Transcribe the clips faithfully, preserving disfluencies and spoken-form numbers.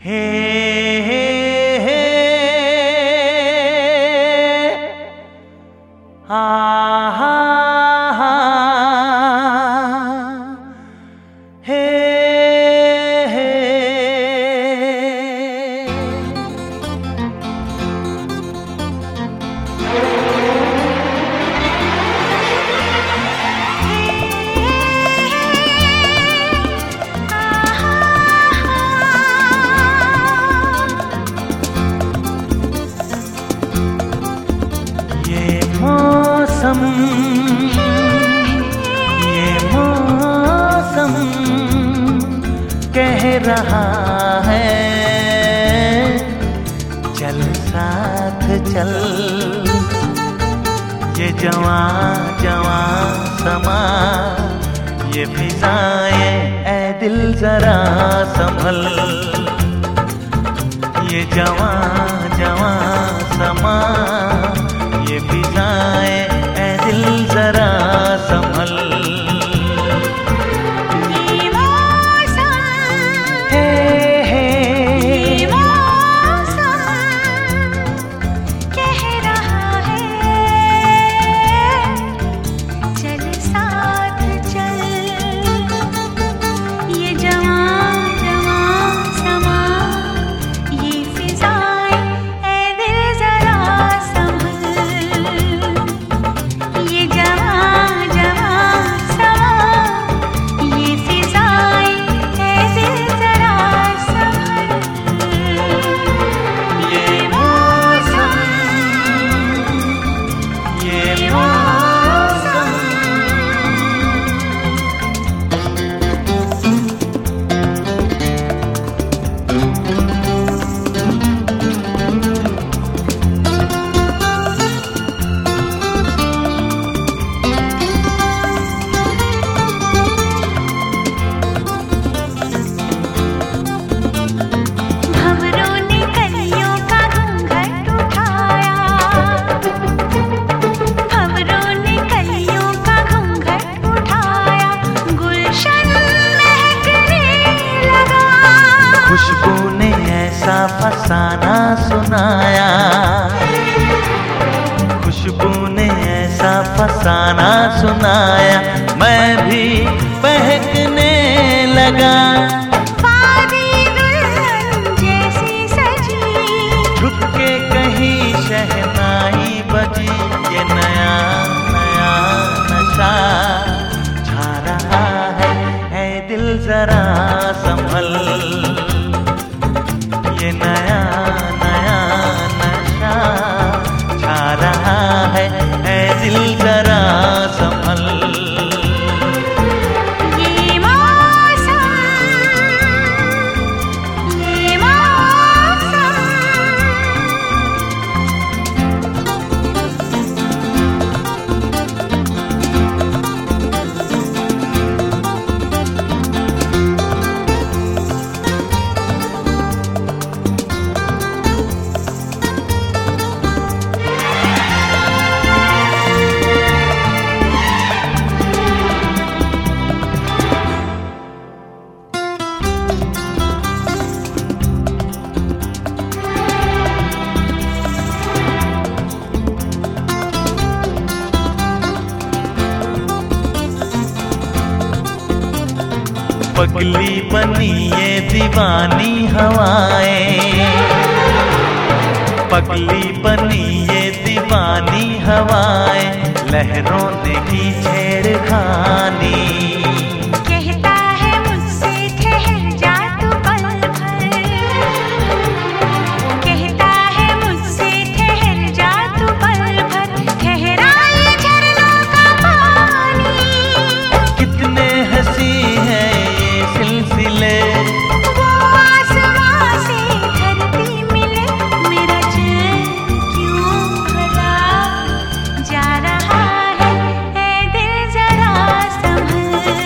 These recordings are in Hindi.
हे हे हे हा हा हा हे हे मौसम ये मौसम कह रहा है चल साथ चल। ये जवां जवां समा ये फिजाएं ऐ दिल जरा संभल। ये जवां जवां समा ये फिजाएं ऐ दिल जरा संभल। ये मौसम हे हे ये मौसम कह रहा है चल साथ चल। ये जवां जवां समा ये फिजाएं ऐ दिल जरा खुशबू ने ऐसा फसाना सुनाया। खुशबू ने ऐसा फसाना सुनाया मैं भी बहकने लगा। जैसी सजी रुक के कहीं शहनाई बजी। ये नया नया नशा छा रहा है ऐ दिल जरा संभल। ये नया नया नशा छा रहा है ऐ दिल जरा संभल। ये मौसम ये मौसम पगली बनी ये दीवानी हवाएं। पगली बनी ये दीवानी हवाएं लहरों ने की छेड़खानी। कहता है मुझसे ठहर जा तू पल भर। कहता है मुझसे ठहर जा तू पल भर। ठहरा ये झरनों का पानी। कितने हंसी है सिलसिले वो आसमां से धरती मिले। मेरा चैन क्यों भला जा रहा है ऐ दिल जरा संभल।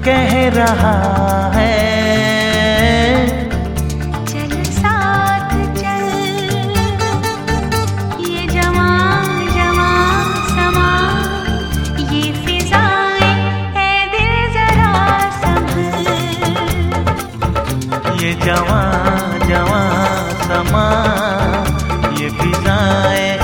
कह रहा है, चल साथ चल, ये जवां जवां समा, ये फिजाएं है दिल जरा संभल। ये जवां जवां समा, ये फिजाएं